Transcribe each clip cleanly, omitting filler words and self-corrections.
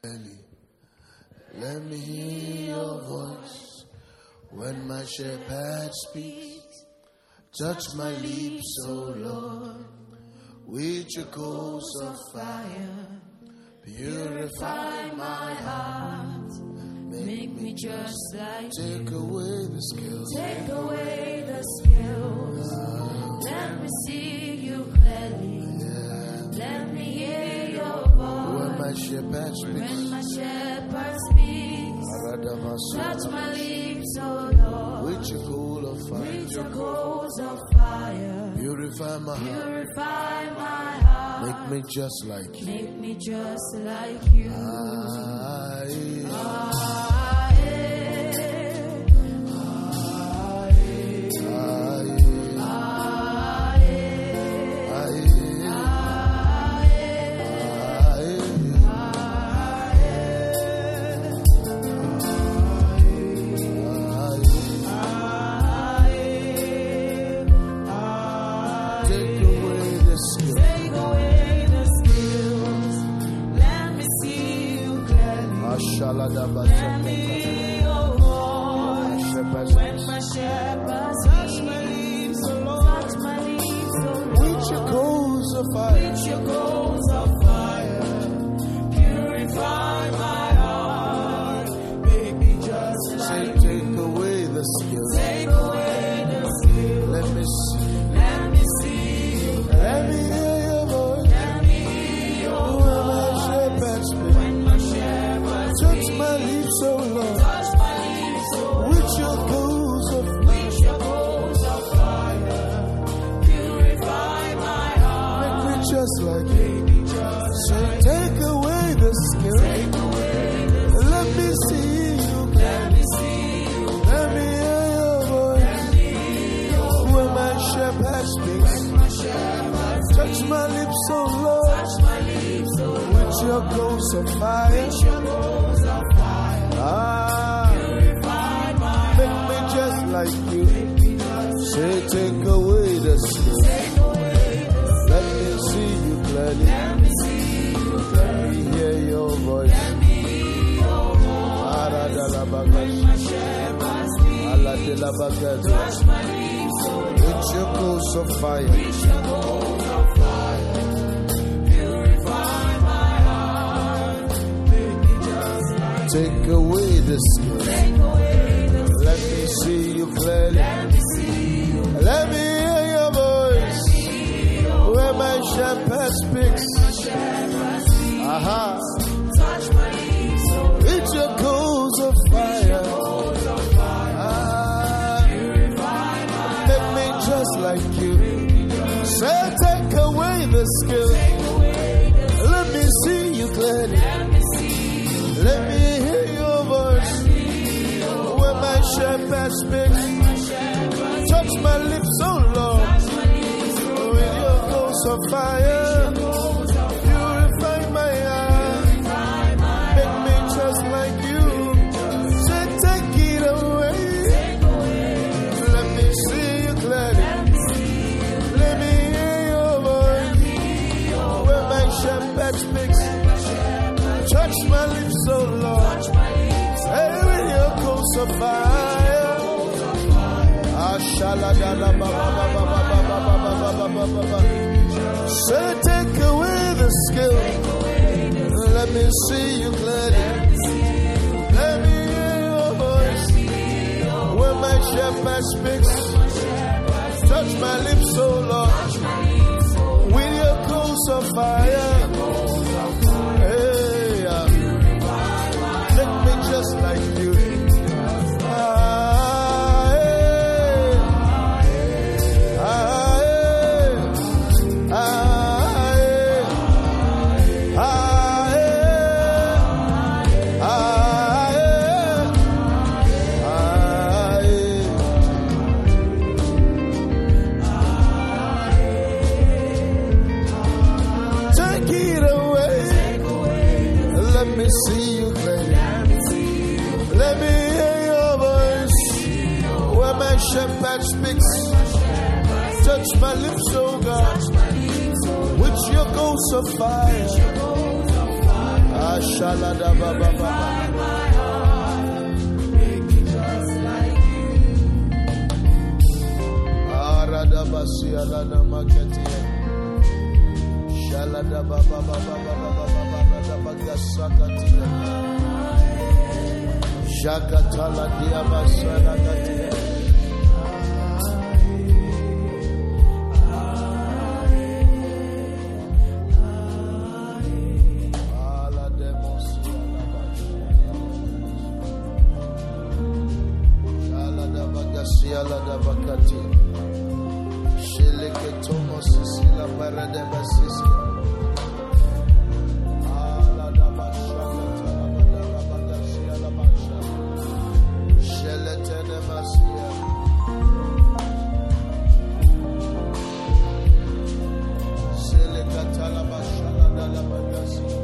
Let me hear your voice when my shepherd speaks. Touch my lips, O Lord, with your coals of fire. Purify my heart, make me just like you. Take away the scales. Take away the scales. Let me see you clearly. Let me hear your voice. When my shepherd speaks. Touch my lips, O Lord. With your coal of fire. With your coals of fire. Purify my heart. Purify my heart. Make me just like you. Make me just like you. Let me, O Lord, when my shepherd touch my lips, O Lord, touch my lips, O Lord, with your coals of fire, with your coals of fire, purify my heart, baby, just like you. Take away the scales, take away the scales. Let me see you. Let me hear your voice. Let me hear your voice. When my shepherd touch my lips, O Lord. Touch my lips, O Lord. With your coals of fire. Purify my heart. Make me just like you. So take away the scales. Take away the scales. Let me see you. Let me see you. Let me hear your voice. Let me hear your voice. When my shepherd speaks. When my shepherd speaks. Touch my lips, O Lord. Touch my lips, O Lord. With your coals of fire. With your coals of fire. Purify my make me just like you. Say, take away the scales. Let me see you clearly. Let me see you clearly. Let me hear your voice. Let me hear your voice. When my shepherd speaks. Touch my lips, O Lord. With your coals of fire. With your coals of fire. Purify my heart. Make me just like take away the scales. Take away the scales. Let me see you clearly. Let me see you. Let me hear your voice. When my shepherd speaks. Aha. Touch my lips, O Lord. With your coals of fire. Purify my heart. Make me just like you. Say, take away the scales. Let me see you clearly. Let me hear your voice. When my shepherd speaks. Touch my lips, O Lord. With your coals of fire. Purify my heart. Make me just like you. Say, take it away. Let me see you clearly. Let me hear your voice. When my shepherd speaks. Touch my lips, O Lord. Hey, with your coals of fire. Say, take away the scales. Let me see you clearly. Let me hear your voice. When my shepherd speaks. Touch my lips, O Lord. With your coals of fire. Make me just like you. Take it away. Let me see you clearly. Let me hear your voice. When my shepherd speaks. Touch my lips, oh God. With your coals of fire. Ashalada Baba Baba. Make me just like you. Arada Basiala Namaketia. Shalada Baba Baba Baba Baba Bagasakatia. Shakatala Diabasala Katia. Alada Bakati Shileke Tomos Sila Parade Basisia Alada Bashaka Alada Bagasia La Basha Sheletene Masia Seleka Talabashala La Bagasia.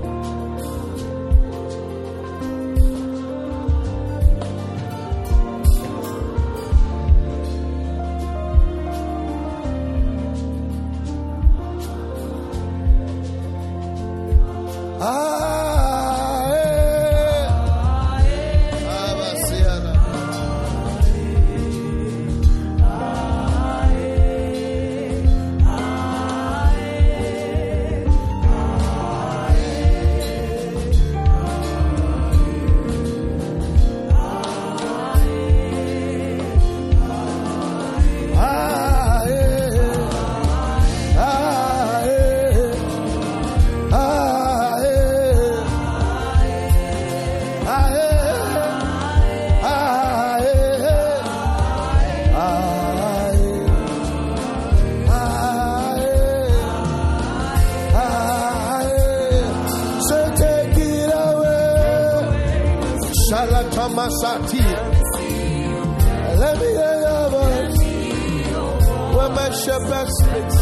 Let me hear your voice when my shepherd speaks.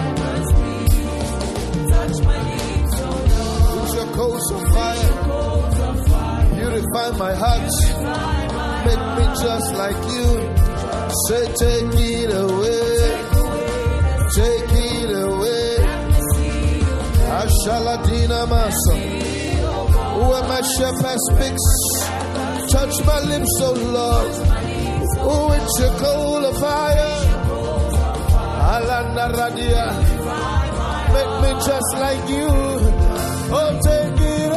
With your coals of fire, purify my heart, make me just like you. Say, take it away, take it away. Ashaladina Masa, when my shepherd speaks. Touch my lips, oh Lord, with your coal of fire. Alanda Radia, make me just like you. Oh, take it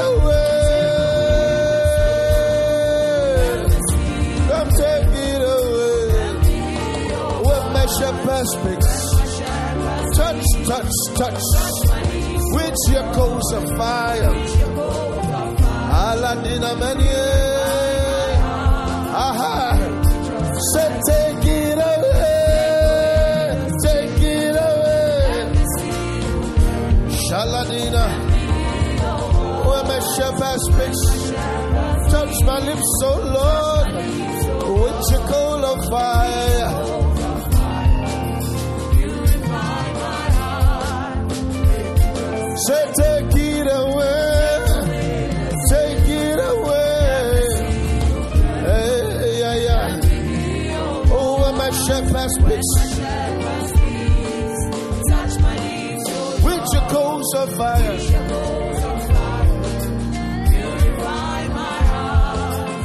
away. Come take it away. When my shepherd speaks, touch, touch, touch, with your coals of fire. Alandina Mania. Aha. Say, take it away, take it away. Shaladina, when my shepherd speaks, touch my lips, oh Lord, with your coal of fire. Say, take it away. Shepherd speaks, touch my knees with your coals of fire. Purify my heart.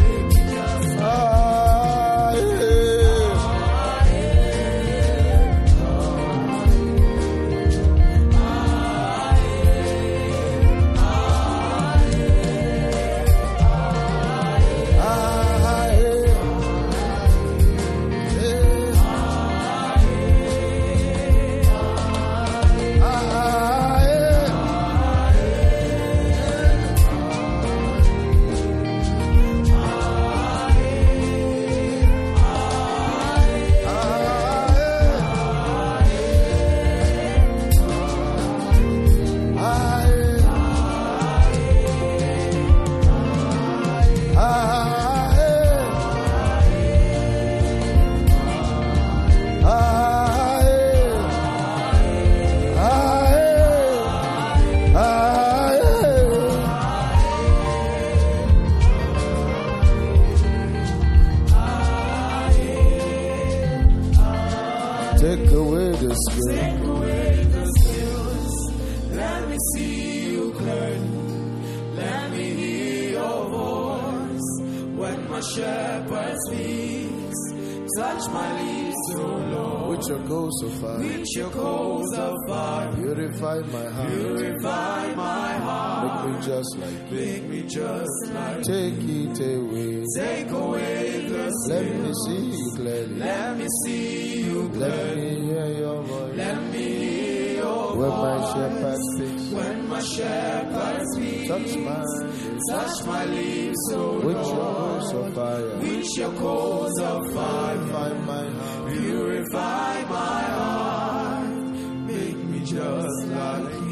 Take away the scales. Take away the scales. Let me see you clearly. Let me hear your voice when my shepherd speaks. Touch my lips, O Lord, with your coals of fire. With your coals of fire. Purify my heart. Purify my heart. Make me just like you. Make me just like you. Take it away. Take away the sin. Let me see you clearly. Let me see you clearly. Let me hear your voice. Let me hear your when voice. My shepherd speaks. When my shepherd speaks. Touch my lips, O Lord. With your coals of fire. With your coals of fire. Purify my heart. Purify my heart. Make me just like you.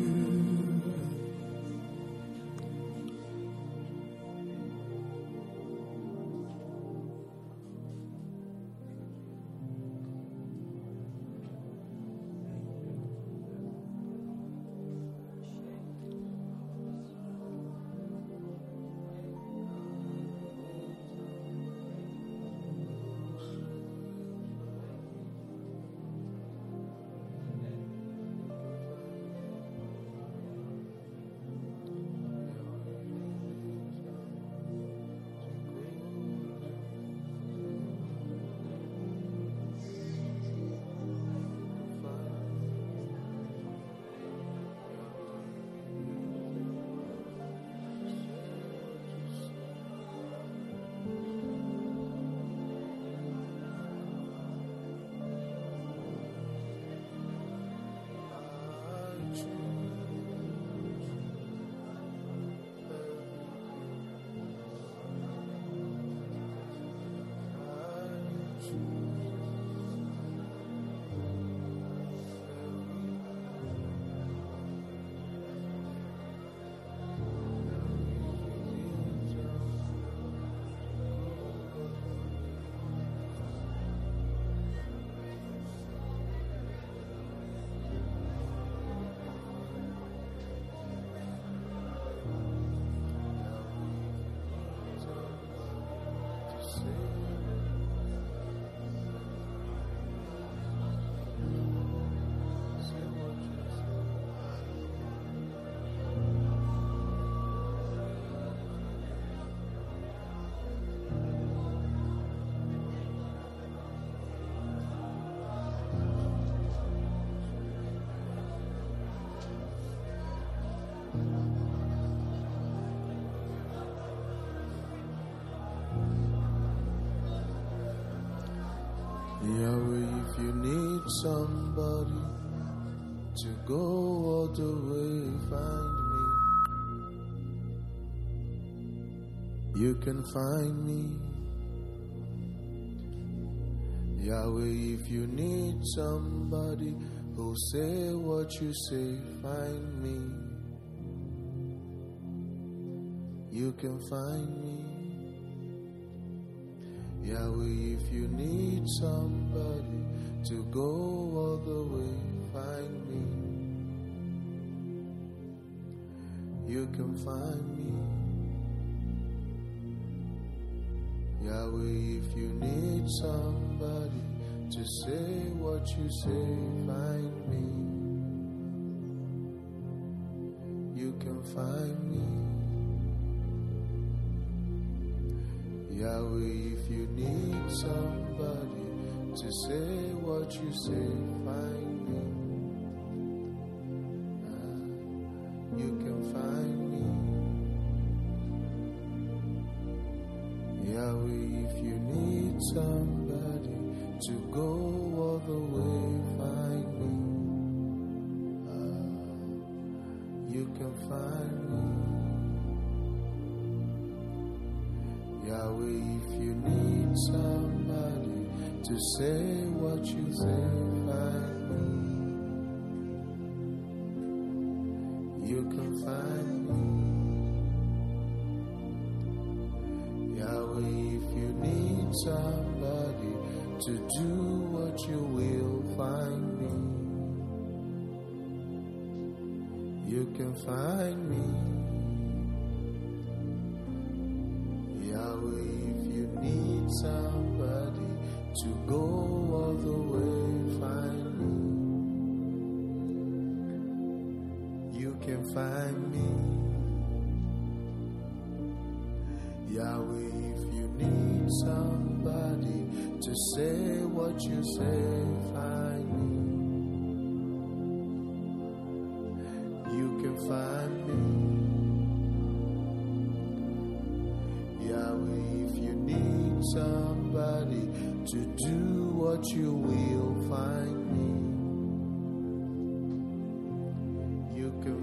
Yahweh, if you need somebody to go all the way, find me. You can find me. Yahweh, if you need somebody who'll say what you say, find me. You can find me. Yahweh, if you need somebody to go all the way, find me. You can find me. Yahweh, if you need somebody to say what you say, find me. You can find me. Yahweh, if you need somebody to say what you say, find me. You can find me. Yahweh, if you need somebody to go all the way, find me. You can find me. Yahweh, if you need somebody to say what you say, find me. You can find me. Yahweh, if you need somebody to do what you will, find me. You can find me. Yahweh, if you need somebody to go all the way, find me. You can find me. need somebody to say what you say, find me. You can find me. Yahweh, if you need somebody to do what you will, find me. You can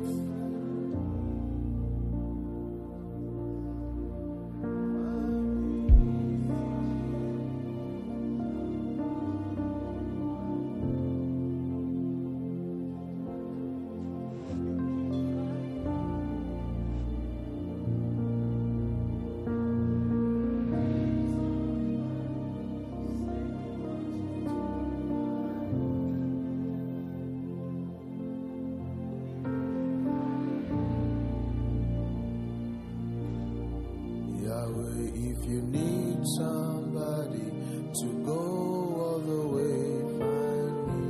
if you need somebody to go all the way, find me.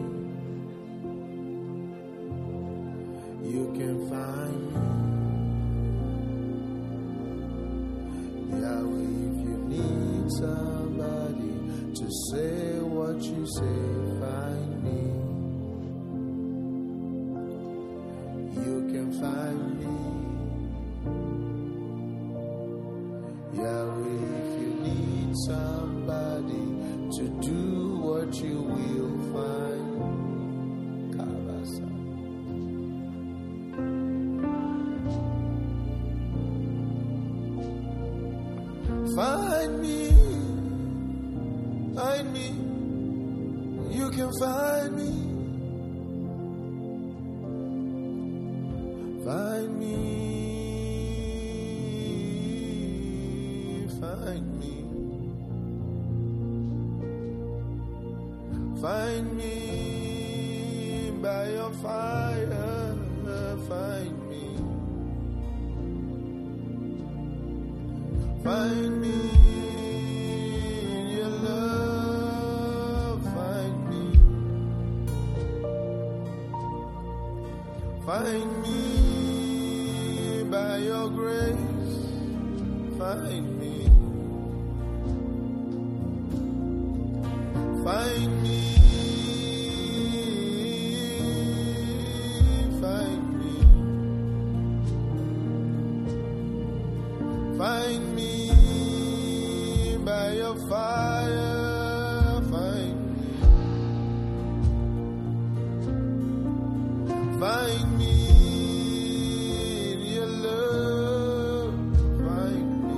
You can find me. Yahweh, if you need somebody to say what you say, find me. You can find me. Yahweh, if you need somebody to do what you will, find Kabasa. Find me, find me. You can find me. Find me. Find me. Find me by your fire. Find me. Find me in your love. Find me. Find me by your grace. Find me. Find me. Find me. Find me by your fire. Find me. Find me in your love. Find me.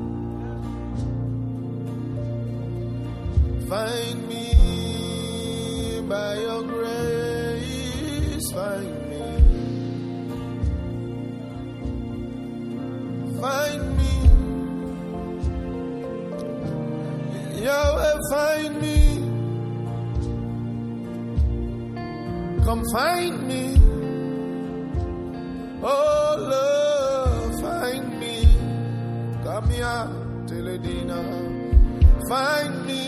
Find me by your grace. Find me. Find me. Yahweh, find me. Come find me. Oh Lord, find me. Come here, Teledina. Find me.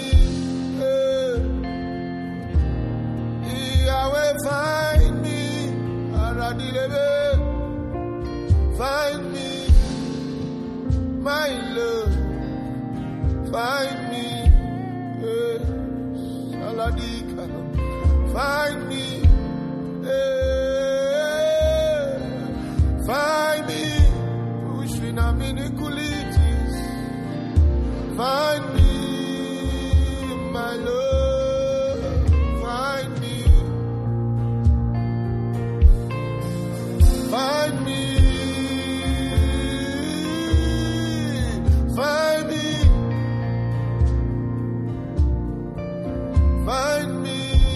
Yahweh, find me. Aradilebe. Find me. My love. Find me. Saladika. Find me. Find me. Ushina minikulitis. Find me. My love. Find me. Find me. Find me. Find me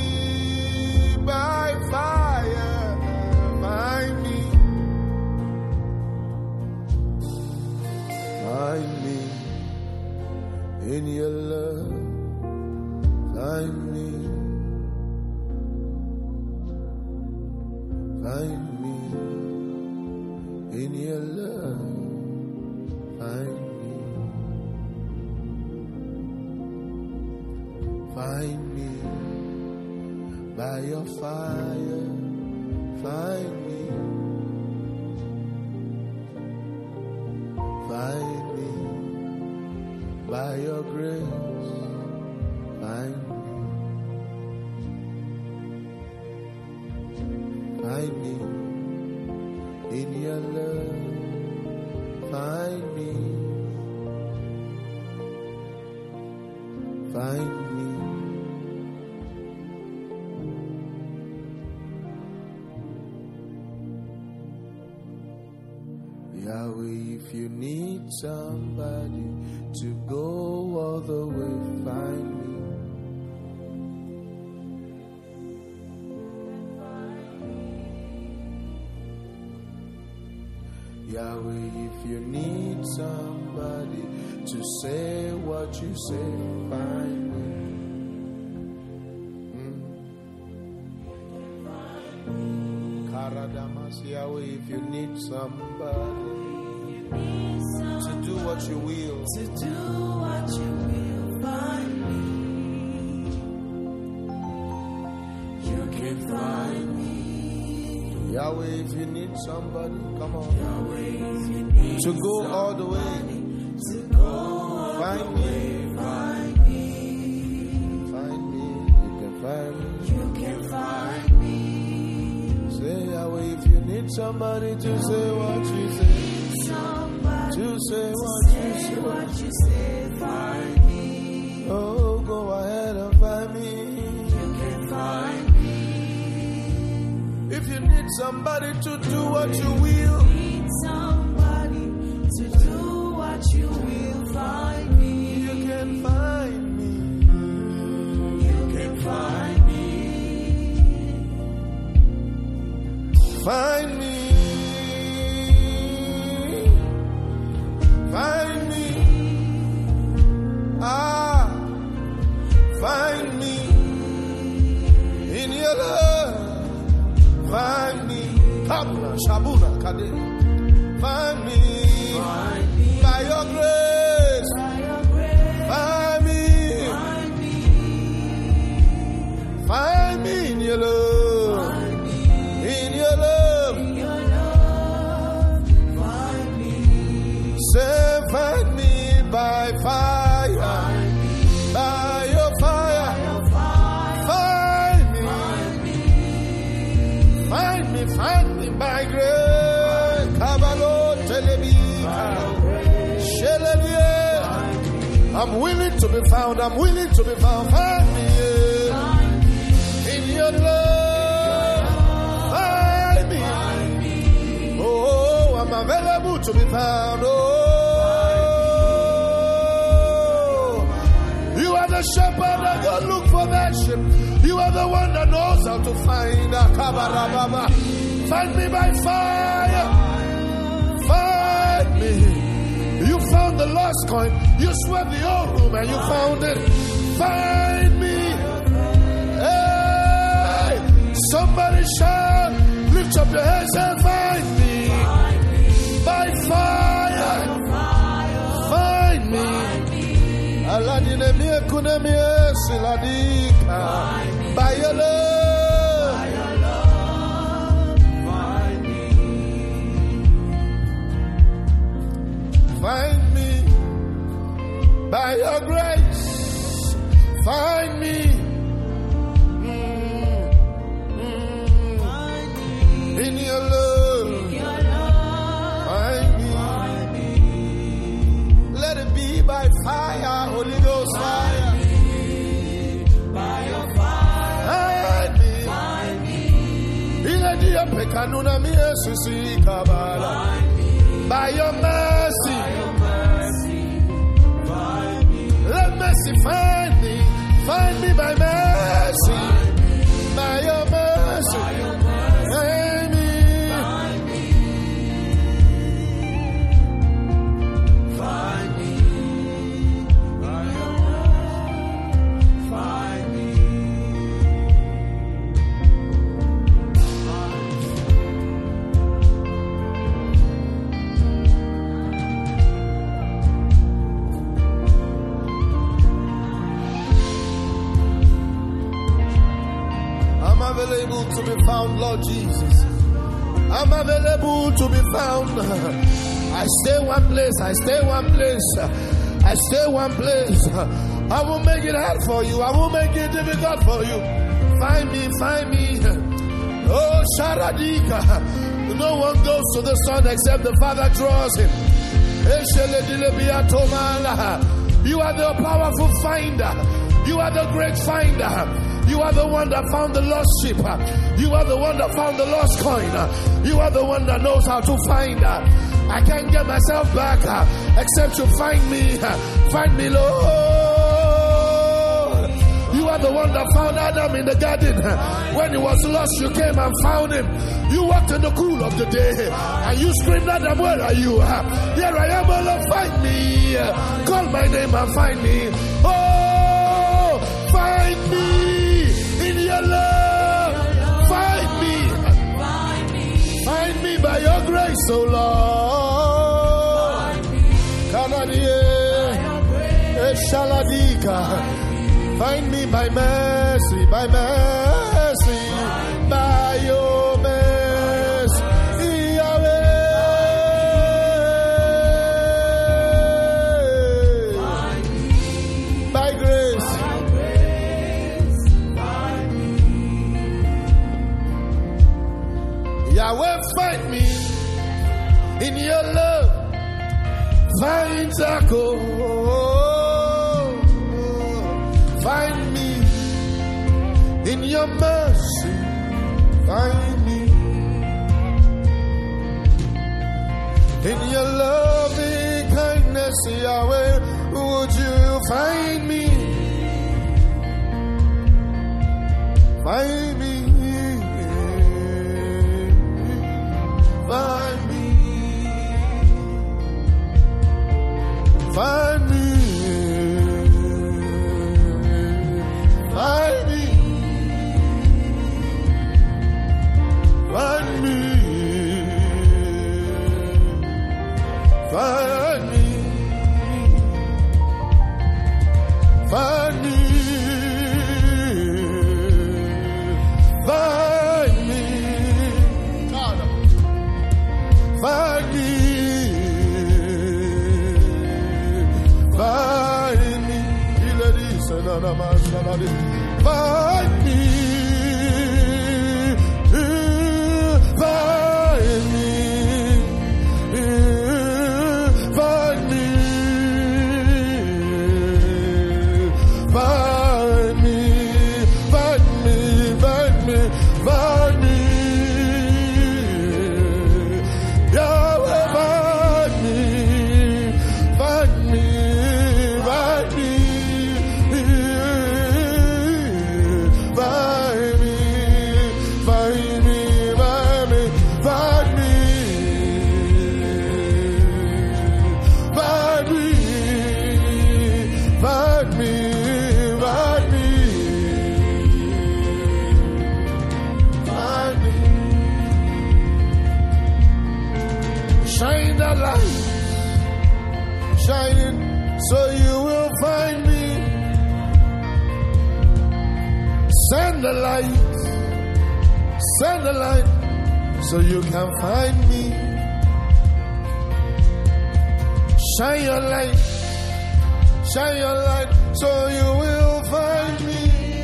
by fire. Find me. Find me in your love. Find me. Find me in your love. Find me. Find me by your fire. Find me. Find me By your grace, find me. Find me in your love. Find me. Find me. Yahweh, if you need somebody to go all the way, find me. Yahweh, if you need somebody to say what you say, find me. Karadamas, Yahweh, if you need somebody to do what you will, find me. You can find me. Yahweh, if you need somebody, come on. Yahweh, if you need to go all the way, to go all find the me. way, find me. Find me, you can find me. You can find me. Say Yahweh, if you need somebody to say what you say, Somebody to say what you say, what you say, find me. Oh, go ahead and find me. You can find me. If you need somebody to do what you will, Need somebody to do what you will, find me. you can find me. You can find me. Find me. Find me. Find me in your love. Find me. Kabuna, Shabuna, Kade. Find me. By your grace. Find me. Find me in your love. In your love. Say, find me by fire. By your fire. Find me. Find me by grace. Kabalo Telebika. Shelebie. I'm willing to be found. I'm willing to be found. Find me in your love. Find me. Oh, I'm available to be found. Oh, you are the shepherd that go look for that sheep. You are the one that knows how to find a kabarababa. Find me by fire. Find me. You found the lost coin. You swept the old room and you found it. Find me. Hey, somebody shout. Lift up your hands and find me. By fire. Find me. Aladine mie kunemie siladika. By your love. Find me. By your grace. Find me. In your love. Find me. Let it be by fire, Holy Ghost fire. By your fire. Find me. Iladia pekanuna miesisi kabala. By your mercy. Let mercy find me. Find me by mercy. By your mercy. Find me. Find me. Find me. I'm available to be found, Lord Jesus. I'm available to be found. I stay one place. I stay one place. I won't make it hard for you. I won't make it difficult for you. Find me, find me. Oh, Sharadika. No one goes to the Son except the Father draws him. You are the powerful finder. You are the great finder. You are the one that found the lost sheep. You are the one that found the lost coin. You are the one that knows how to find. I can't get myself back except you find me. Find me, Lord. You are the one that found Adam in the garden. When he was lost, you came and found him. You walked in the cool of the day and you screamed, Adam, where are you? Here I am, oh Lord, find me. Call my name and find me. Oh, find me in your love. Find me. Find me by your grace, oh Lord. Find me by mercy, by mercy, by your mercy, Yahweh. By grace, Yahweh, find me in your love. Find Taco. Find me in your mercy. Find me in your loving kindness, Yahweh. Would you find me? Find me. Find me. Find me. Find me. Find me. Find me. Find me. Find me. Find me. Find me. Find me. Shine the light, shining so you will find me. Send the light so you can find me. Shine your light so you will find me.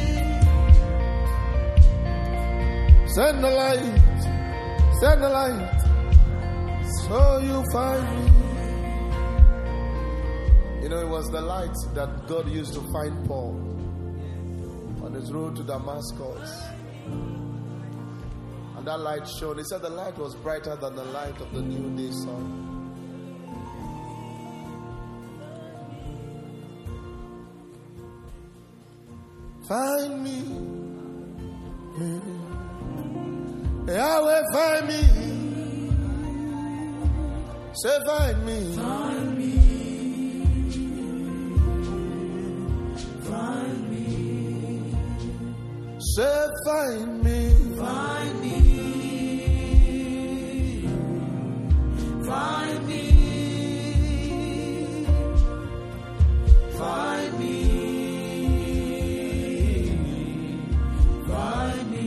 Send the light so you find me. You know, it was the light that God used to find Paul on his road to Damascus. And that light shone. He said the light was brighter than the light of the noonday sun. Find me. Yahweh, find me. Say, find me. Find me. Find me. Say, find me. Find me. Find me. Find me. Find me.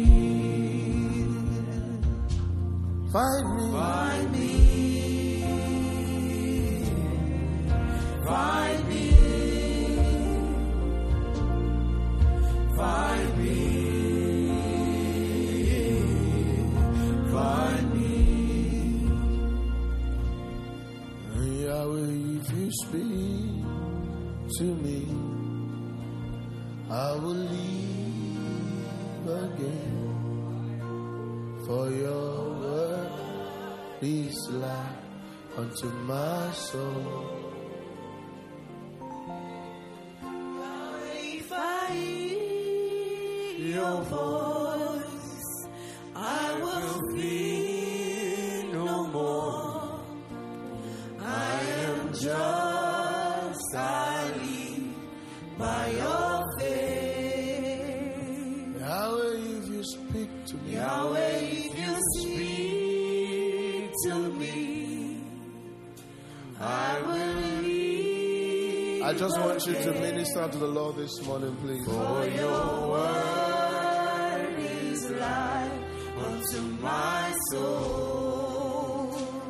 Find me. Find me. Find me. For your word is life unto my soul. If I hear your voice, I will fear no more. I am just, I live by your faith. Yahweh, if you speak to me, Yahweh, if you speak to me, I will leave. I just want you to minister to the Lord this morning, please. For your word is life unto my soul.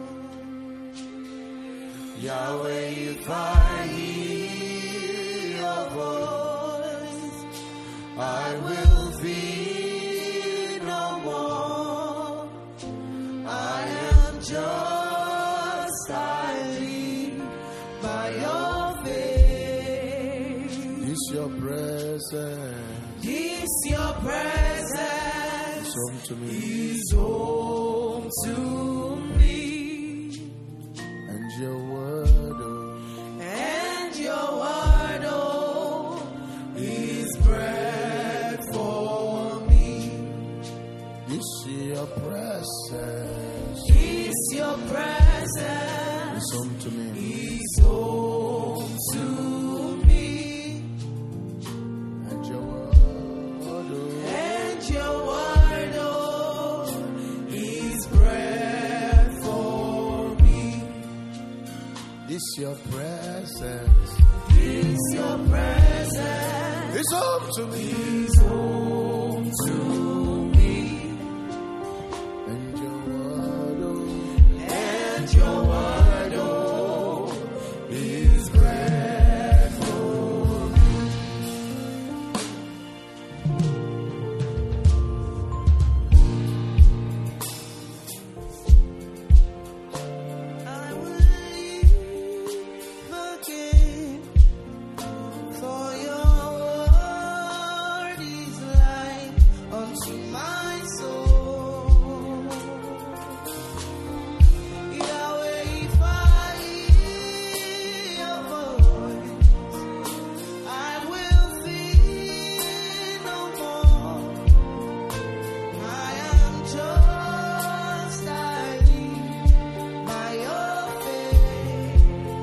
Yahweh, if I hear your voice, I will fear no more. I am just, I live by your faith. This your presence This your presence is home to me, is home to me, and your word, and your word, oh, is bread for me. this your presence This your presence is home to me, is home to me, and your word, and your word, oh, is bread for me. this your presence This your presence is home to me, is home to me, and your word, and your word, oh, is bread for me. I will live again, for your word is life unto my soul. Yahweh, if I hear your voice, I will fear no more. I am just, I live by your faith.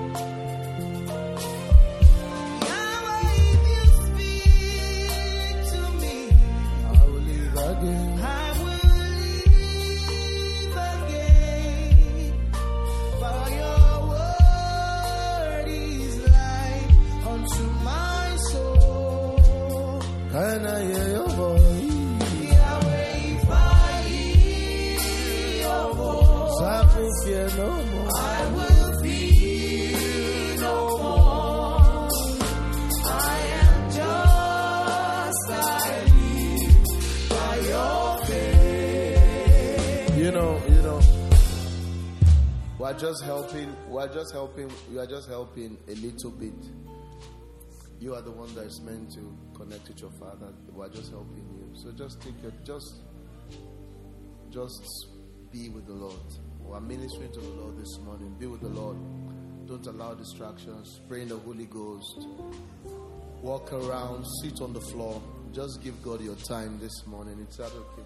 Yahweh, if you speak to me, I will live again. I will live again. For your word is life unto my soul. Can I hear your voice? Yahweh, if I hear your voice, I will fear no more. I will fear no more. I am just, I live by your faith. You know, we are just helping a little bit. You are the one that is meant to connect with your Father. We are just helping you. So just be with the Lord. We are ministering to the Lord this morning. Be with the Lord. Don't allow distractions. Pray in the Holy Ghost. Walk around. Sit on the floor. Just give God your time this morning. Is that okay?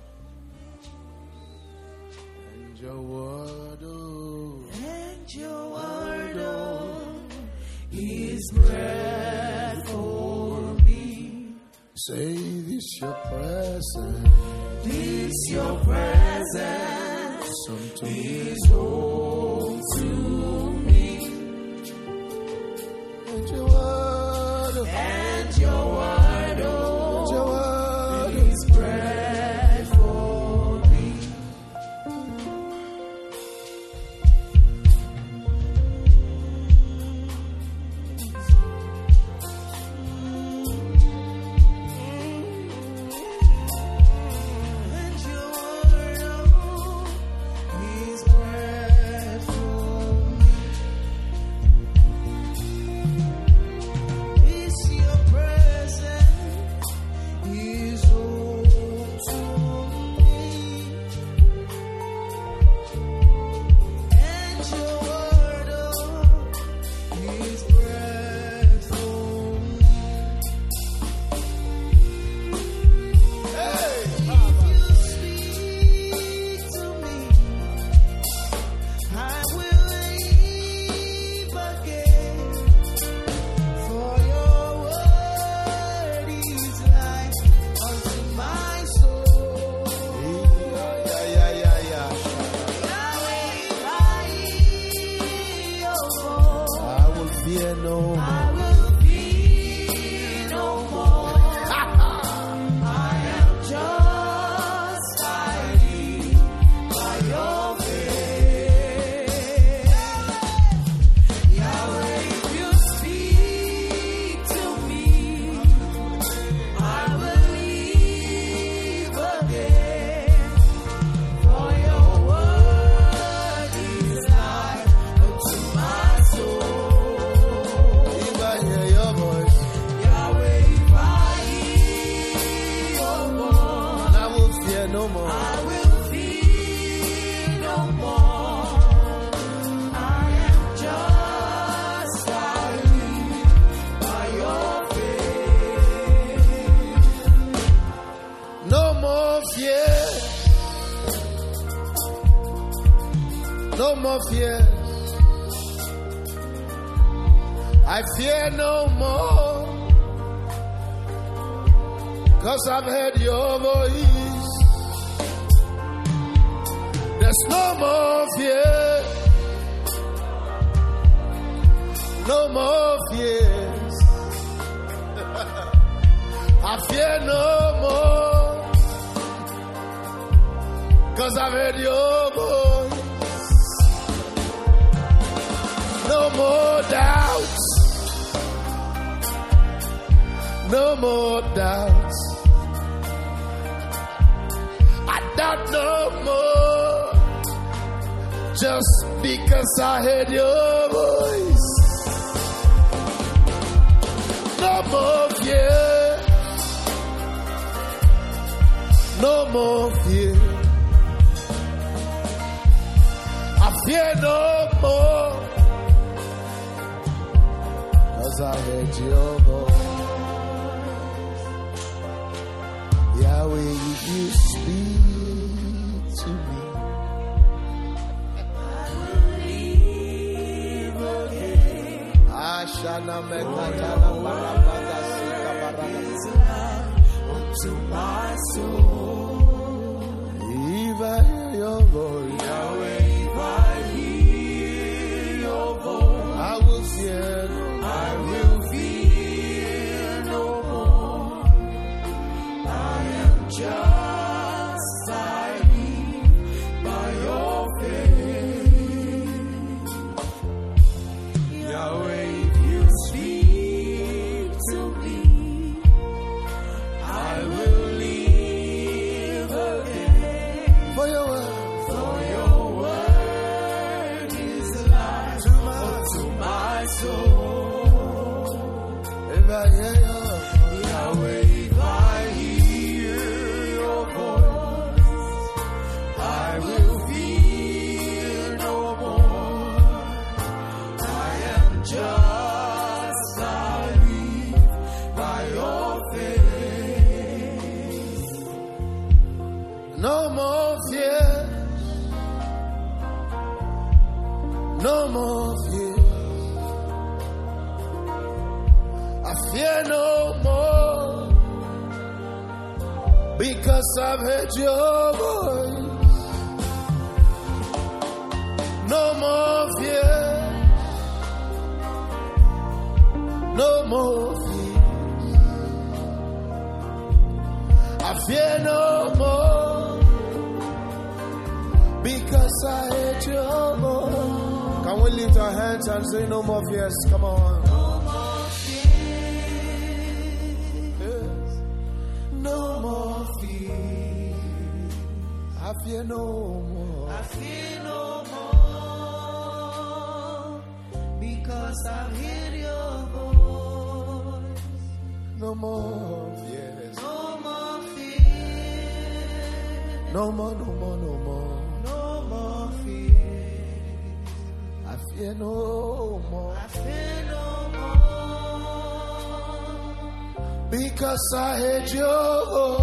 And your word, oh, And your word, oh, is bread for me. say this your presence. This your presence Some to me. is home to me. And your word, oh, And your word, and oh, your word, is bread for me. And your word, oh, is bread for me. Is your bread. No more fear. I fear no more, 'cause I've heard your voice. There's no more fear. No more fears. I fear no more, 'cause I've heard your voice. No more doubts. No more doubts. I doubt no more, just because I heard your voice. No more fear. No more fear. I fear no more, 'cause I heard your voice. Yahweh, if you speak to me, I will live again. Ashana mekatana barabada sika barabada unto my soul. If I hear your voice, Yahweh, if I hear your voice, I will fear no more. I will fear no more. I am justified by your faith. Yahweh, if you speak to me, I will live again. For your word is life to my soul. If I hear your Yahweh, if I hear your voice, I will fear no more. I am justified by your faith. No more fear. No more fear. I fear no more, because I've heard your voice. No more fear. No more fear. I fear no more, because I heard your voice. Can we lift our hands and say no more fears? Come on. No more fears. No more fears. I fear no more. I fear no more, because I hear your voice. No more fears. No more fears. No more, no more, no more. No more fears. I fear no more. I fear no more, because I heard your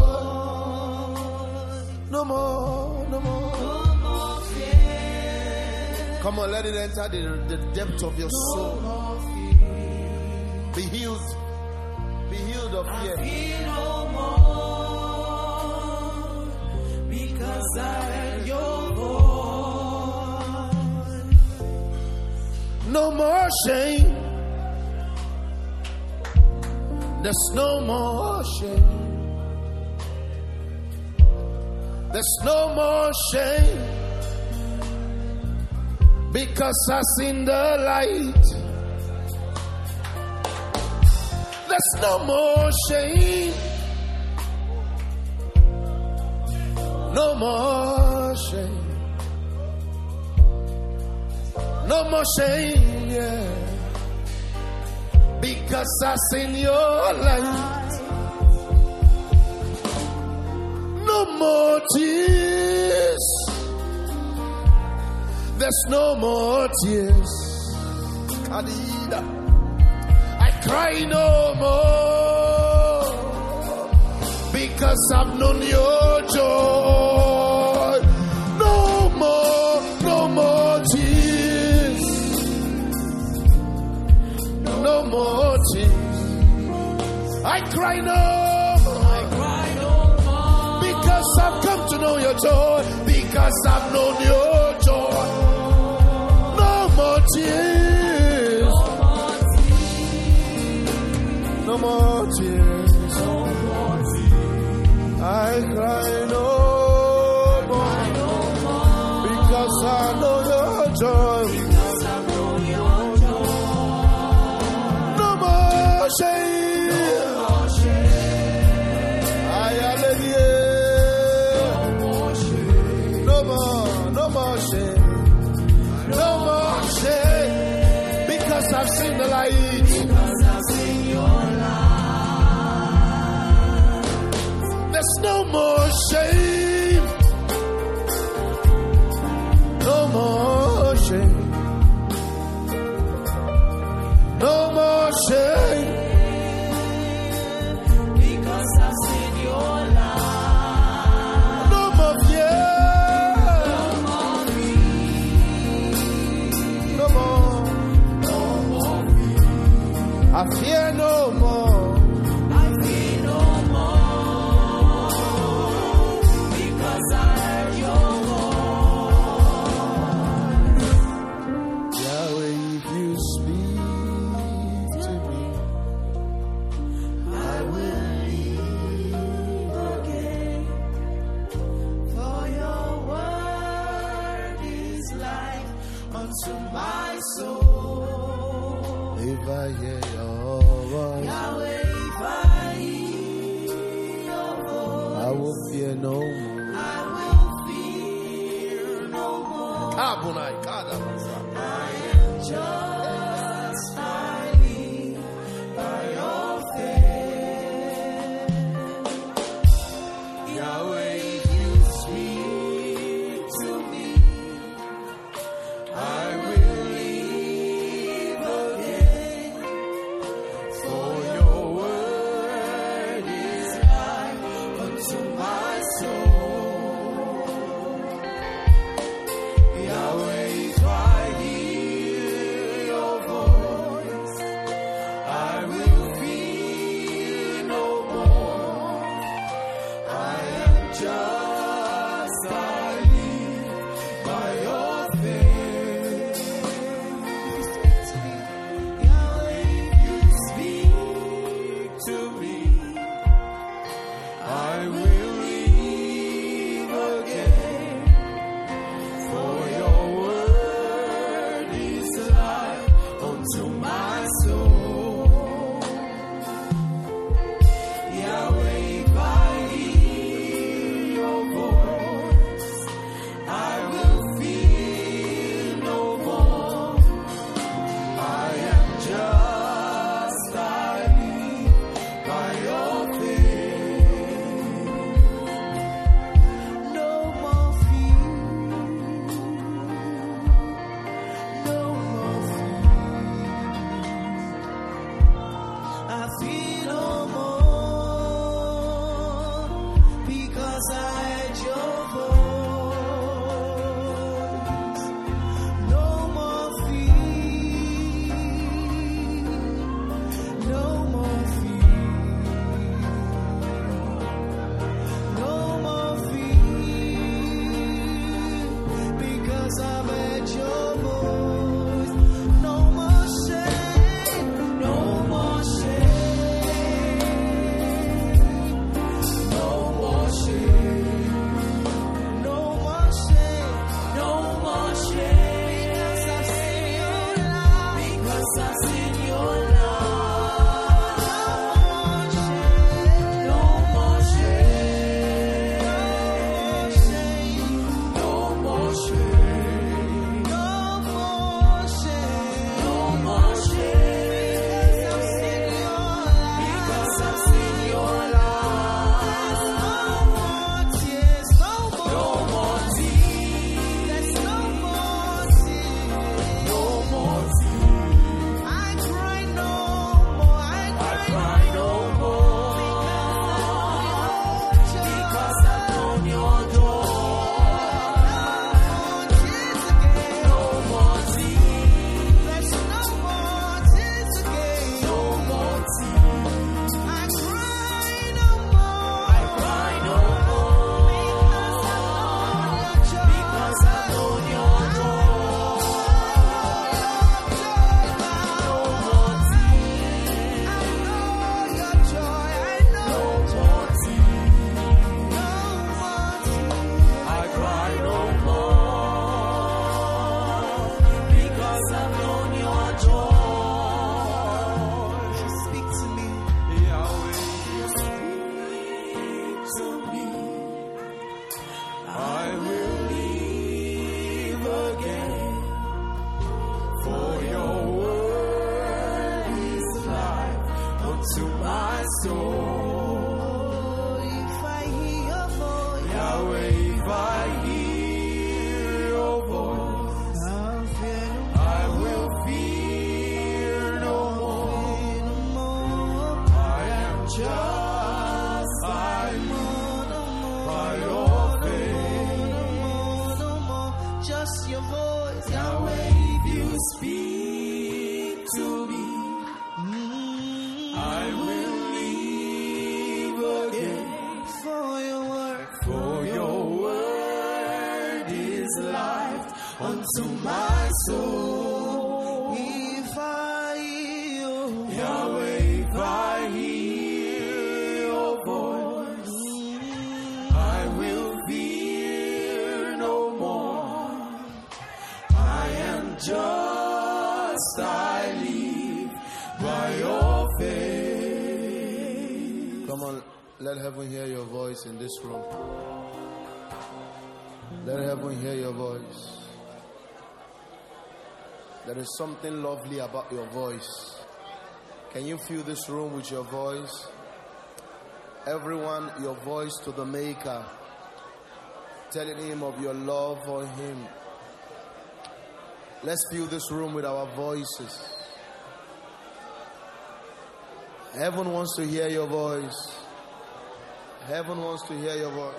voice. No more, no more. No more fear. Come on, let it enter the depth of your soul. No more fear. Be healed. Be healed of fear. I fear no more, because I heard your voice. No more shame. There's no more shame. There's no more shame, because I've seen the light. There's no more shame. No more shame. No more shame, yeah. Because I've seen your light. No more tears. There's no more tears. I cry no more, because I've known your joy. No more because I've known your joy. No more tears. No more tears. I cry no more because I know your joy. No more shame. I no more shame. No more shame because I've seen the light. There's no more shame. No more shame. No more shame. Because I've seen your light. No more fear. No more. No more. I fear no more. To my soul, if I hear your voice, Yahweh, if I hear your voice, I will fear no more. I will fear no more. I am justified by your faith. Yahweh, you speak to me. I will live again, for your word is life unto my soul. Yahweh, if I hear your voice, I will fear no more. I am just, I live by your faith. To me, I will live again, for your word is life unto my soul. Yahweh, if I hear your voice, I will fear just your voice. Yahweh, if you speak to me, I will live again. For your word is life unto my soul. If I hear Yahweh, if I hear your voice, I will fear no more. I am just, I live by your faith. Come on, let heaven hear your voice in this room. Let heaven hear your voice. There is something lovely about your voice. Can you fill this room with your voice? Everyone, your voice to the Maker, telling him of your love for him. Let's fill this room with our voices. Heaven wants to hear your voice. Heaven wants to hear your voice.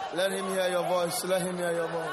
Let him hear your voice. Let him hear your voice.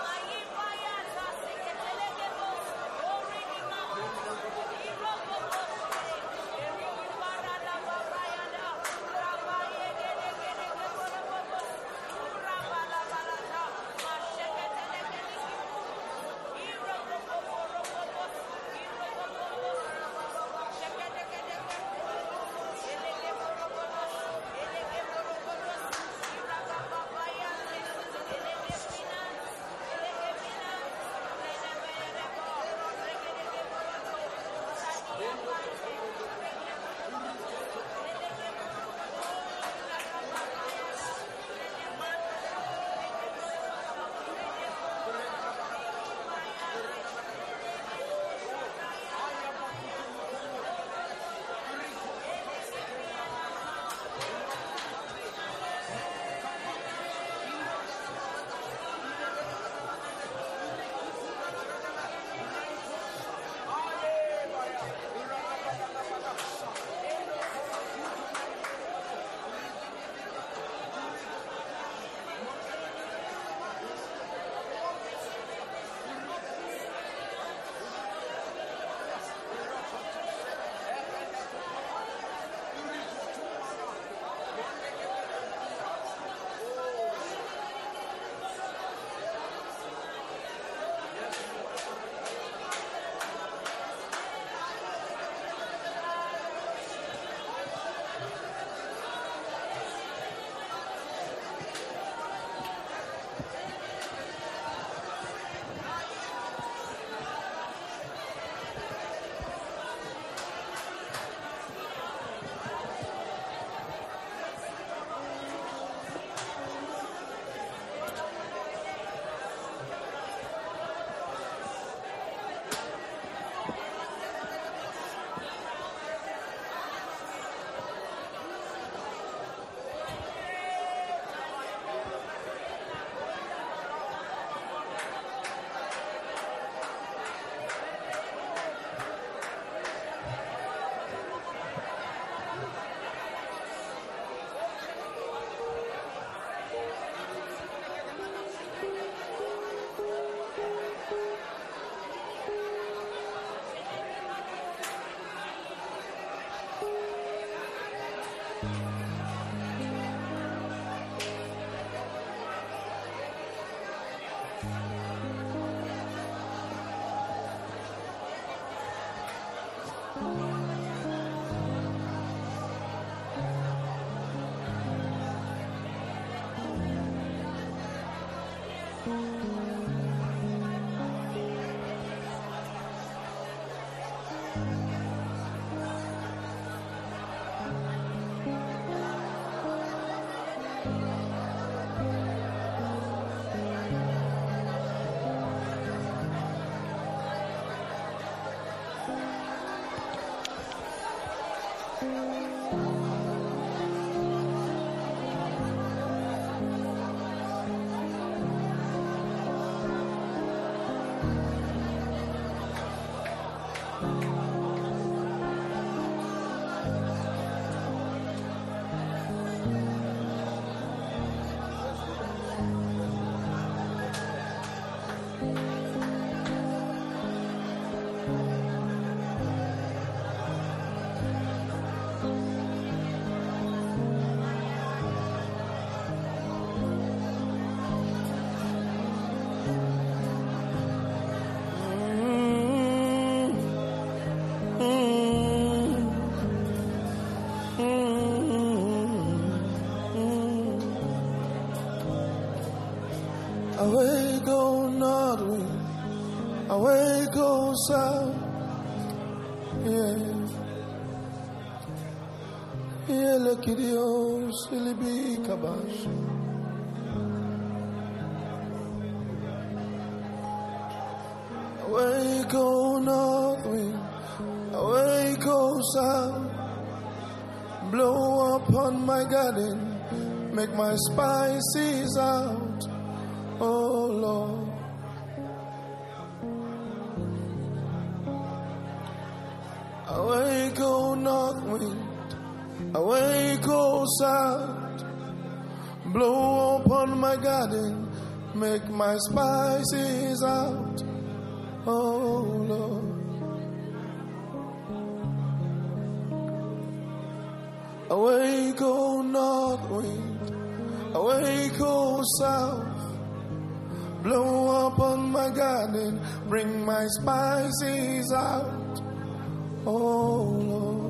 Away go north wind, away go south. Yeah, yeah, look at you, silly bee kabash. Away go north wind, away go south. Blow upon my garden, make my spices out. Oh Lord, away go north wind, away go south. Blow upon my garden, make my spices out. Oh Lord. Awake, O north wind, awake, O south. Blow upon my garden, bring my spices out. Oh Lord.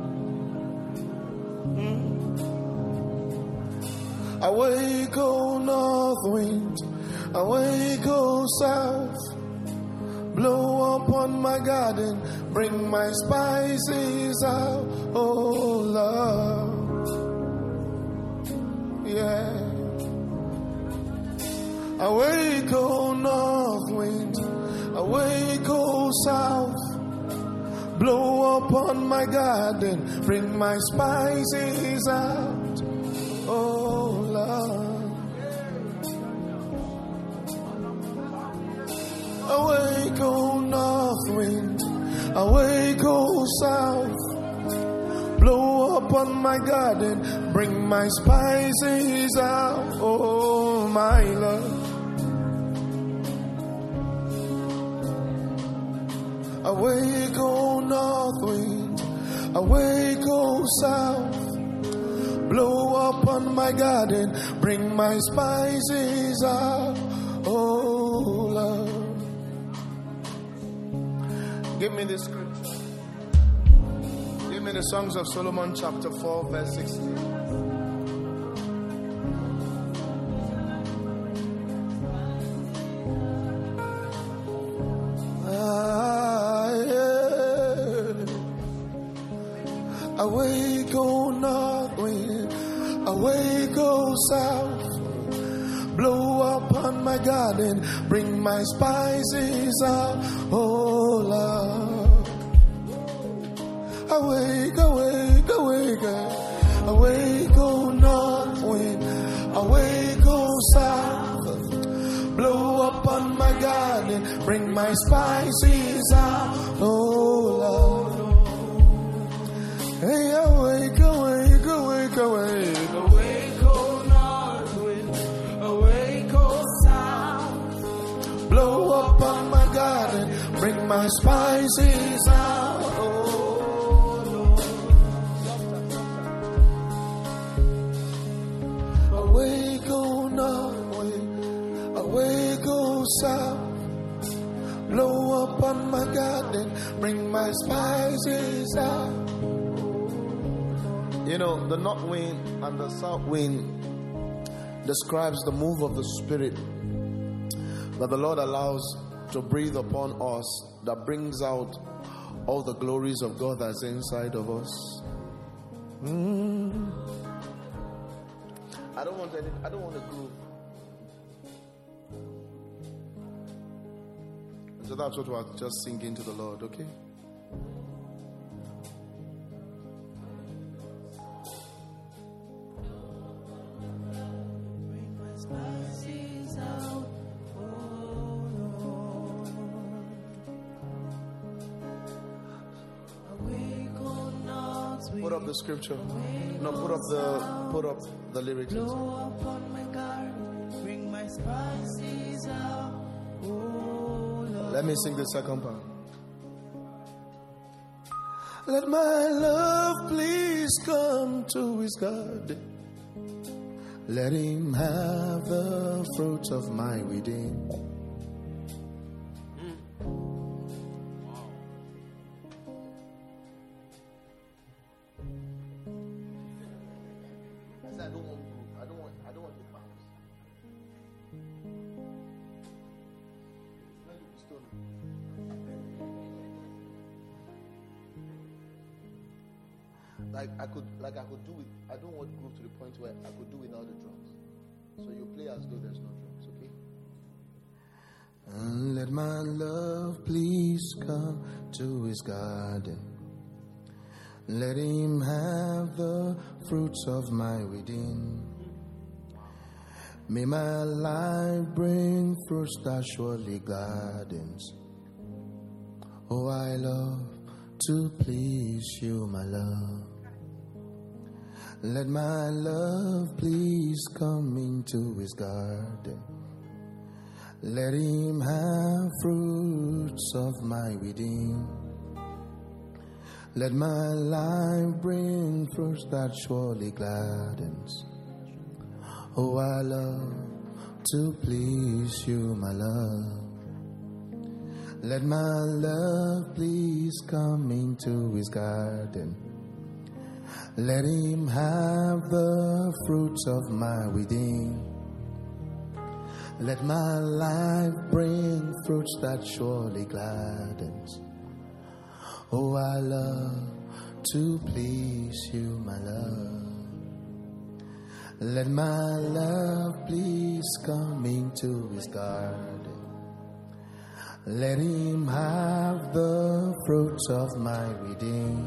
Awake, O north wind, awake, O south. Blow upon my garden, bring my spices out. Oh Lord. Yeah. Awake, O north wind, awake, O south. Blow upon my garden, bring my spices out. Oh Lord. Awake, O north wind, awake, O south. Blow upon my garden, bring my spices out. Oh my Lord. Awake, O north wind, awake, O south. Blow upon my garden, bring my spices out. Oh Lord. Give me this scripture. Give me the Songs of Solomon chapter 4 verse 16. Awake, O north wind, awake, O south. Blow upon my garden, bring my spices out. Oh Lord. Awake, awake, awake, awake, O north wind, awake, O south. Blow upon my garden, bring my spices out. Oh Lord. Hey, awake, awake, awake, awake. Awake, O north wind, awake, O south. Blow upon my garden, bring my spices out. Oh Lord. Awake, O north wind, awake, O south. Blow upon my garden, bring my spices out. You know, the north wind and the south wind describes the move of the Spirit that the Lord allows to breathe upon us, that brings out all the glories of God that's inside of us. I don't want to groove. So that's what we're just singing to the Lord, okay? Put up the scripture. No, put up the lyrics. Blow upon my garden, bring my spices out. Oh Lord. Let me sing the second part. Let my love please come to his garden. Let him have the fruit of my within. I don't want the bounce. Like I could do it. I don't want to groove to the point where I could do without the drums. So you play as though there's no drums, okay? And let my love please come to his garden. Let him have the fruits of my within. May my life bring fruits that surely gardens. Oh, I love to please you, my love. Let my love please come into his garden. Let him have fruits of my within. Let my life bring fruits that surely gladdens. Oh, I love to please you, my love. Let my love please come into his garden. Let him have the fruits of my within. Let my life bring fruits that surely gladdens. Oh, I love to please you, my love. Let my love please come into his garden. Let him have the fruits of my within.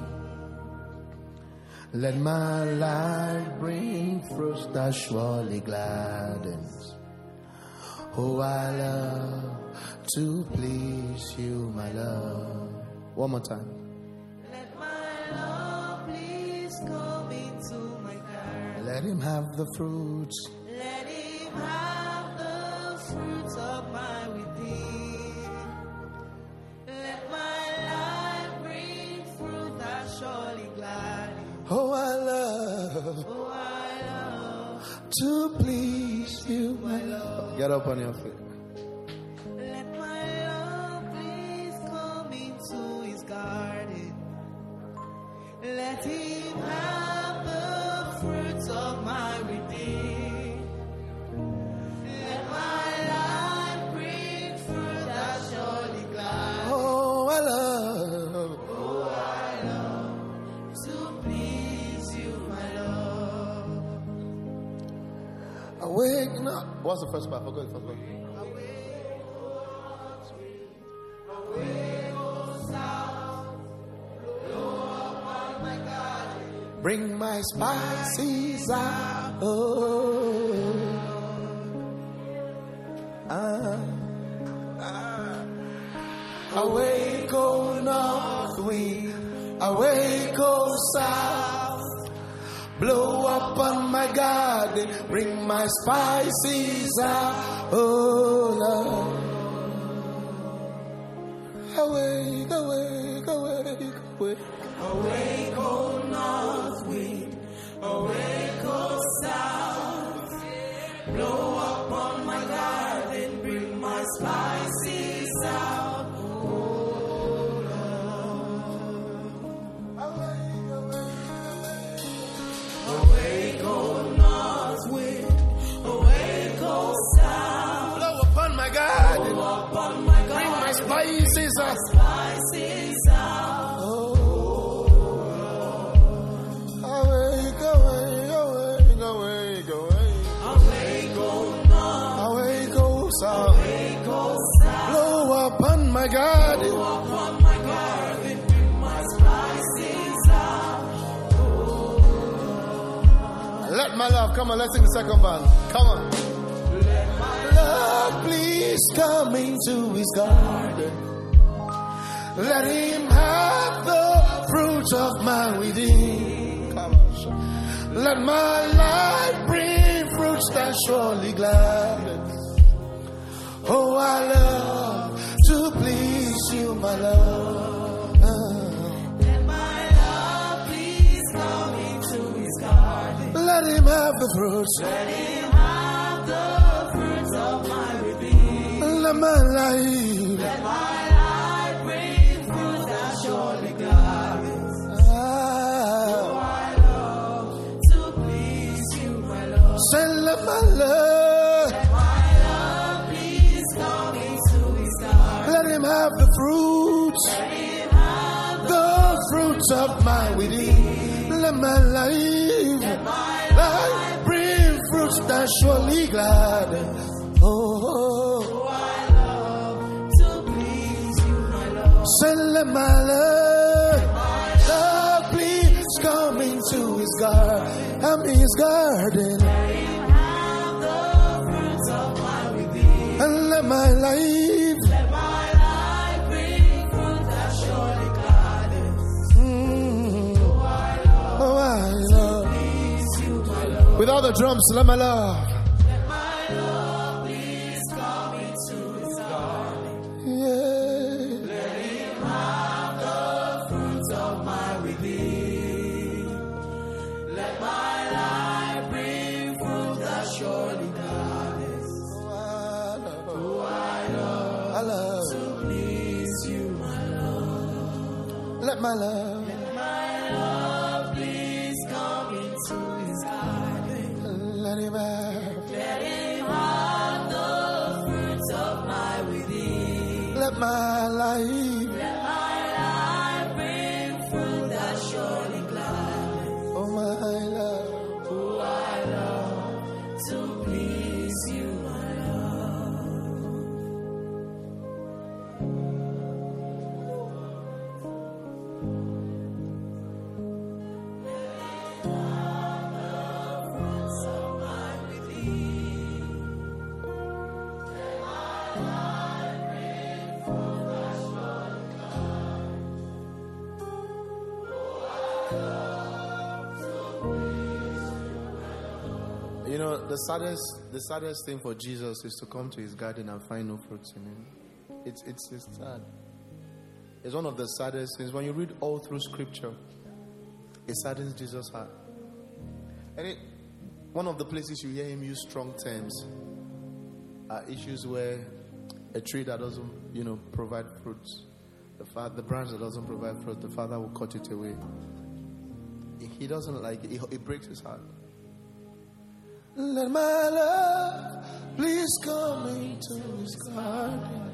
Let my life bring fruits that surely gladdens. Oh, I love to please you, my love. One more time. Let my love please come into my garden. Let him have the fruits. Let him have the fruits of my within. Let my life bring fruit that surely gladdens. Oh, I love to please you, my love. Get up on your feet. Let my love please come into his garden. Let him have the fruits of my within. Let my life bring fruit that surely gladdens. Oh, I love To please you, my love. awake now. What's the first part? Forgot the first part. Bring my spices out. Awake, O north wind. Awake, O south. Blow up on my garden. Bring my spices out. Oh, Lord. Awake, awake, awake, awake. Awake, O north wind, awake, O south. Blow up on my garden, bring my spices out. Oh Lord. Awake, O north wind, awake, O south. Blow upon my garden. Blow up on my garden, Bring my spices out. spices out. Awake, awake, awake, awake, awake. Awake, O north, Awake, O south. awake, O south. Blow upon my garden. Upon my garden, bring my spices out. Let my love, come on, let's sing the second band. Come on. Let my Love, please come into his garden. Let him have the fruits of my within. Come on. Let my life bring fruits that surely gladdens. Oh, I love to please you, my love. let my love please come into his garden. Let him have the fruits. Let him have the fruits of my within. Let my life. Let my life bring fruits that surely gladdens. I love to please you, my love. Say, let my love. Let my love please come into his garden. Let him have the fruits. Let him have The fruits of my within. Let my life. let my Life bring fruits that surely gladden. Oh, I love to please you, my love. say, let my love. Love, please come into his garden. I'm his garden. Let him have the fruits of my within. And let my life. Let my life bring fruit that surely gladdens. Oh, I love. Without the drums, let my love. Let my love please come into his garden. Yeah. Let him have the fruits of my within. Let my life bring fruit that surely gladness. Oh, I love to please you, my love. Let my love. Let my love please come into his garden. Let him have. Let him have the fruits of my within. Let my life. Let my life bring fruit that surely gladness. Oh my love. Oh, I love to please you, my love. Fruits of my within. Let my life bring fruit that surely You know, the saddest thing for Jesus is to come to his garden and find no fruits in him. It's sad. It's one of the saddest things. When you read all through scripture, it saddens Jesus' heart. And one of the places you hear him use strong terms are issues where a tree that doesn't, provide fruits, the branch that doesn't provide fruit, the Father will cut it away. He doesn't like it. It breaks his heart. Let my love please come into his garden.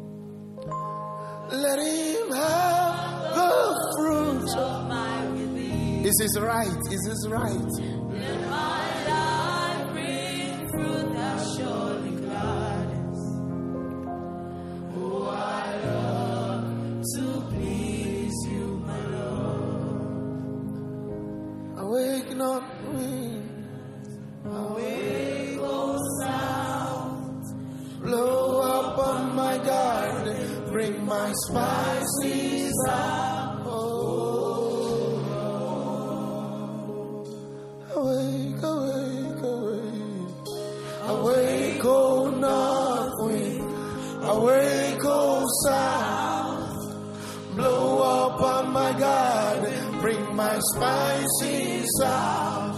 Let him have the fruit of my within. Is this right? Is this right? Let my life bring fruit that surely gladness. Oh, I love to please you, my Lord. Awake not wind, Awake, O sound, blow up on my garden, bring my spices out. Oh, awake, awake, awake, awake, oh north wind, awake, oh south, blow up on my garden, bring my spices out.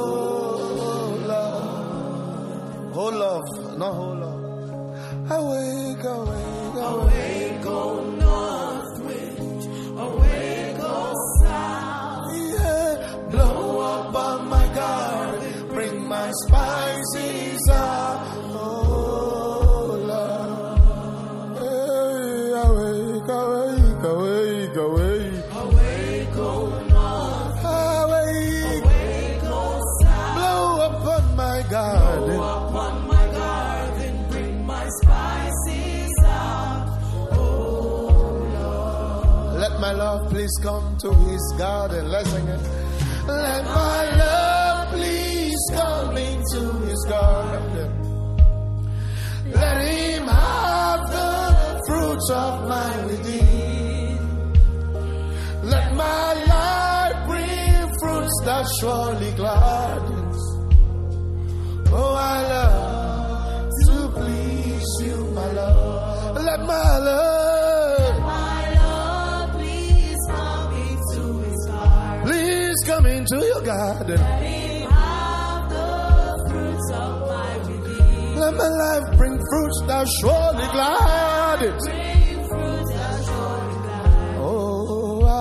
Oh love, not whole love. Awake, awake, awake, O north wind, awake, O south. yeah. Blow up on my garden, bring my spices out. Oh love, hey, awake, awake, awake, awake. Awake, O north, Awake, awake, O south. blow up on my garden. Blow up on my garden, bring my spices out. Oh Lord, Let my love please come to his garden. Let's sing it. Let my love please come into his garden. Let him have the fruits of my within. Let my life bring fruits that surely gladdens. Oh, I love to please you, my love. Let my love my love, please come into his garden. please come into your garden. Let him have the fruits of my within. Let my life bring fruits that surely gladdens. Bring fruits that surely gladden. Oh, I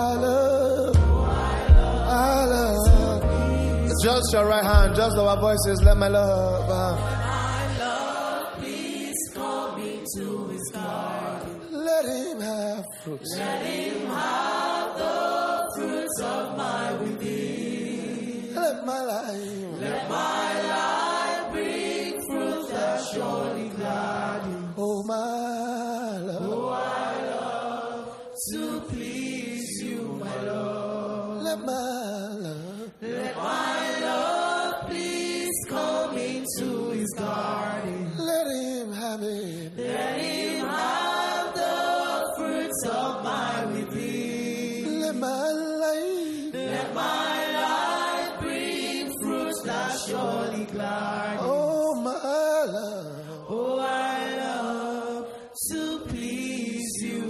love. Just your right hand, just our voices. Let my love. My love, please come into his garden. Let him have fruits. Let him have the fruits of my within. Let my life. Let my life bring fruits that surely gladden. Oh, my love. Oh, I love to please you, my Lord. Let my love. Let my love please come into his garden. Let him have it. Let him have the fruits of my within. Let my life. Let my life bring fruits that surely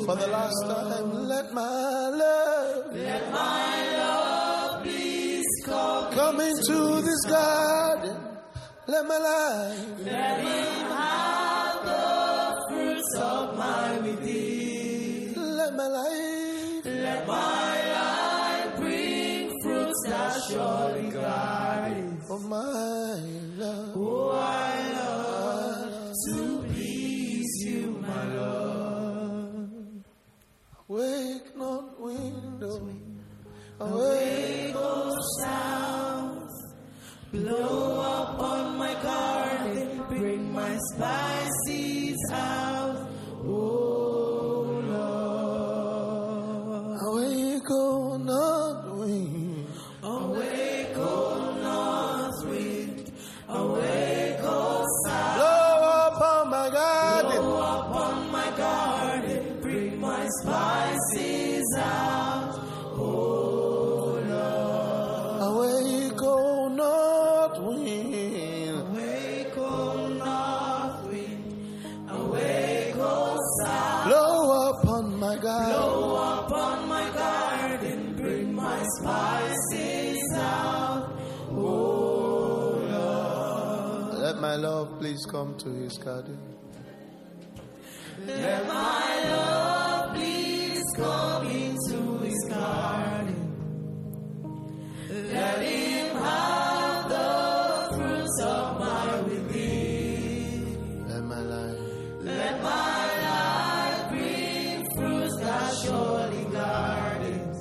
For the last time, let my love please come. come into this garden. Let my life. Let him have the fruits of my within. Let my life. Let my life bring fruits that surely guide. Oh my love. Oh, I love to please you, my Lord. Wake not window. Awake, O sound. Blow upon my garden. Bring my spices out. Oh, Lord. Awake, oh north wind. Awake, O north wind. Awake, O south. Blow upon my garden. Blow upon my garden. Bring my spices out. Oh, Lord. Awake, oh north wind. Awake, O north wind. Awake, O south. Blow upon my garden. Blow upon my garden. Bring my spices out. Oh, Lord. Let my love please come to his garden. Let my love please come into his garden. Let him have the fruits of my within. Let my life. Let my life bring fruits that surely gardens.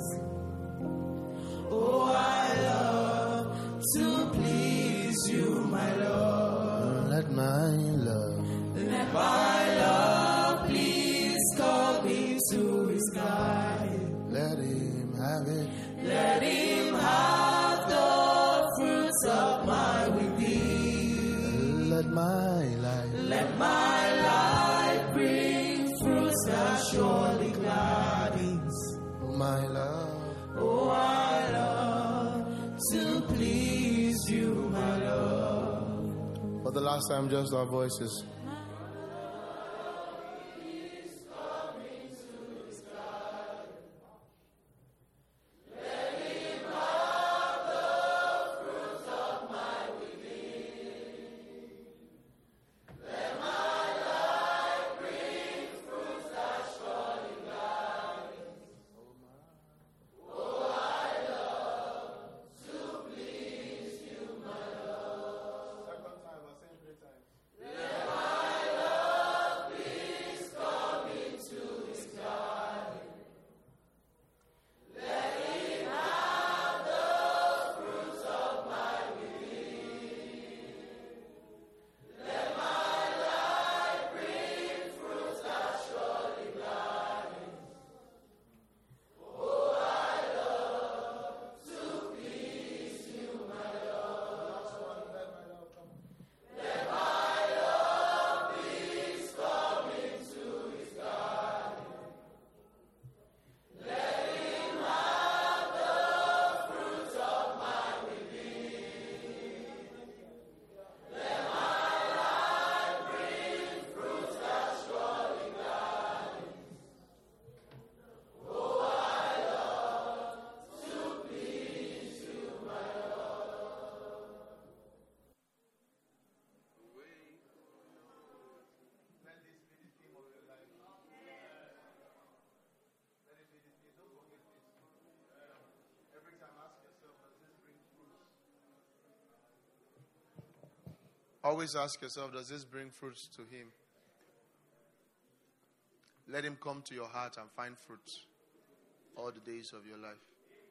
Oh, I love to please you, my Lord. Let my love. Let my love please come into his garden. Let him have it. Let him have the fruits of my within. Let my life. Let my life bring fruits that surely gladdens. My love. Oh, I love to please you, my Lord. For the last time, just our voices. Always ask yourself, does this bring fruits to him? Let him come to your heart and find fruits all the days of your life.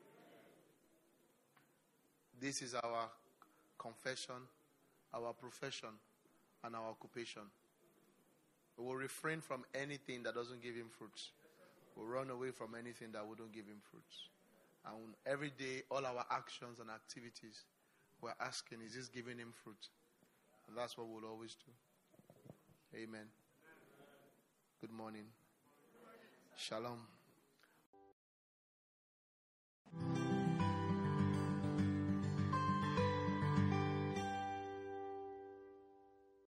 This is our confession, our profession, and our occupation. We will refrain from anything that doesn't give him fruits. We'll run away from anything that wouldn't give him fruits. And every day, all our actions and activities, we're asking, is this giving him fruit? And that's what we'll always do. Amen. Good morning. Shalom.